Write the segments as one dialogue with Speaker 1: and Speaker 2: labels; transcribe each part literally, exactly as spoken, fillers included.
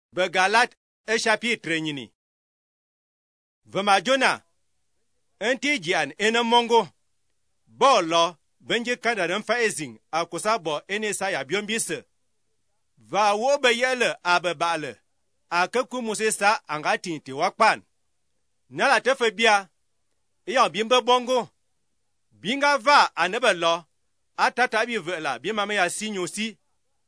Speaker 1: Be Galate e chapitre nyini. Vema jona enti jian ene mongo bo lo benje kada den fa ezing akosa bo ene sa ya biombise va wo be yele abebale akaku musesa angati ti wakpan nala tefe bia ya bimbe bongo binga va anebe lo atata bi vela bi mama ya sinyosi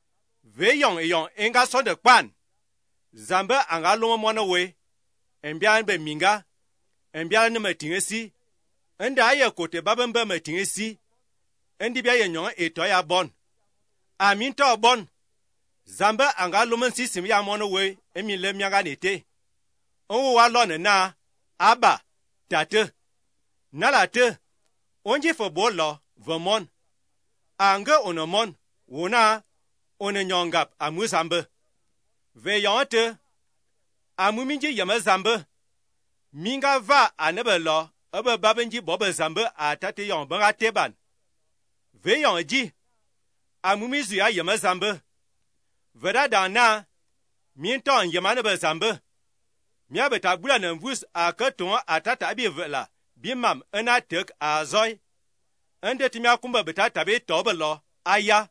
Speaker 1: ve yon yon enga so de kpan zambe anga lomo mono we embia be minga embia ne matingesi enda aye kote babembe matingesi endi bia yenyon eto ya bon amin to bon zambe anga lomo sisim ya mono we emi le miaga nete onwo wa lo na aba tate nala te onji fo bolo vomon anga onomon wona onenyongap amu zambe ve yonte amu minji yama zambe minga va anebe lo ebe babenji bobe zambe atate yon banga teban ve yonji amu mizu ya yama zambe veda dana minton yama nebe zambe mia beta bula na mvus akaton atata abi vela bimam ena tek azoy ende timia kumba beta tabe tobelo aya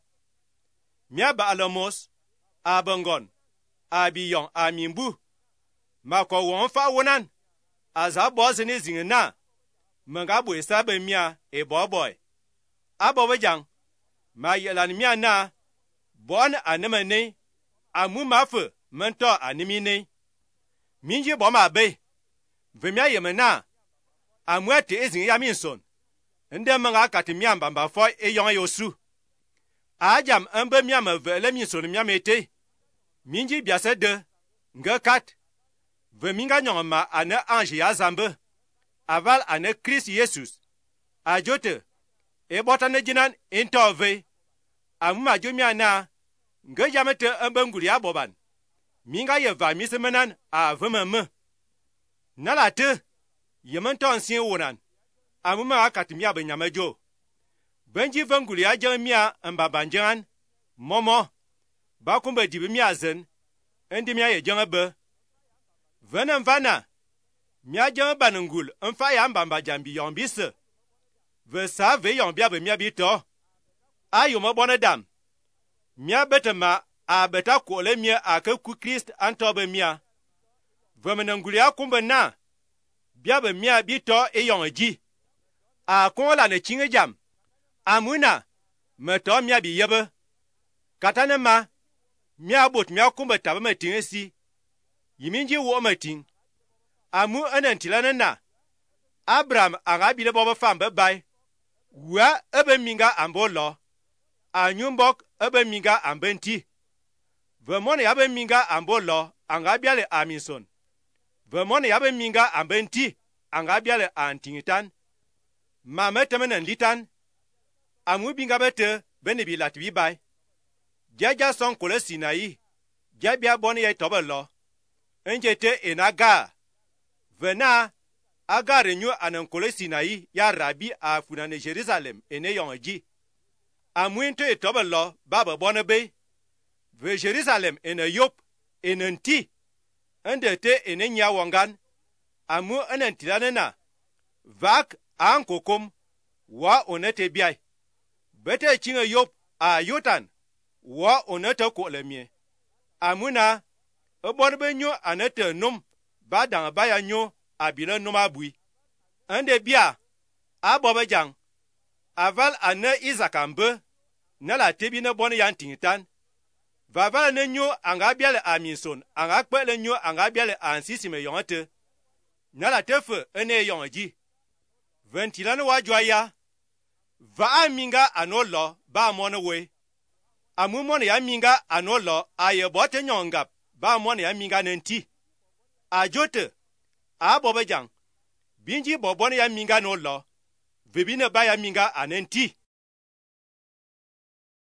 Speaker 1: mia ba alamos abangon abiyon amimbu mako won fa wonan aza bozini zingina manga bo isabe mia e boboy abobe jang ma yelan mia na bon anemane amu mafu mento animine minji bo ma be vemia yemena amwete ezin ya minson ende manga katimia mbamba fo eyon yosu ajam ambe mia ma vele minson mia mete minji biase de ngakat veminga nyoma ane ange ya zambe aval ane Christ Jesus ajote e botane jinan intove amuma jomia na ngajamete ambe nguri aboban minga ye va mismenan avememe nalate yementon sin wonan amuma akatimia benyamajo benji venguri ajamia mbabanjan momo bakumbe dibimia zen endi mia ye jangabe venem vana mia jamba ngul mfa ya mbamba jambi yombise ve sa ve yombia be mia bito ayo mo bonedam mia betema a beta ko le mia akaku Christ antobe mia vemenanguli akumbe na bia be mia bito e yonji a kola ne chinge jam amuna meto mia bi yebe katane ma mia bot mia kumbe tabe matingesi yiminji wo mating amu anantilana na Abraham agabile bobo fambe bai wa ebe minga ambolo anyumbok ebe minga ambenti vemone yabe minga ambolo angabiale aminson vemone yabe minga ambenti angabiale antingitan mama temenen litan amu binga bete benebi latbi bai jaja son kole sinai jabia boni ye tobelo enjete enaga vena aga renyu anankole sinai ya rabi a funane Jerusalem ene yonji amuinto etobelo baba bonebe ve Jerusalem ene yop enenti endete ene nya wangan amu enantilanena vak ankokom wa onete biai bete chinga yop a yotan wa onete ko lemie amuna obonbe nyo anete num badang baya nyo abile num abui ende bia abobe jang aval ane izakambe nala tebi ne bon yantingitan vaval ne nyo anga biale aminson anga kpele nyo anga biale ansisime yonte nala tefe ene yonji ventilane wajwaya va aminga anolo ba monowe amumone ya minga anolo aye bote nyongap ba mone ya minga nenti ajote abobe jang binji bobone ya minga no lo vebine ba ya minga anenti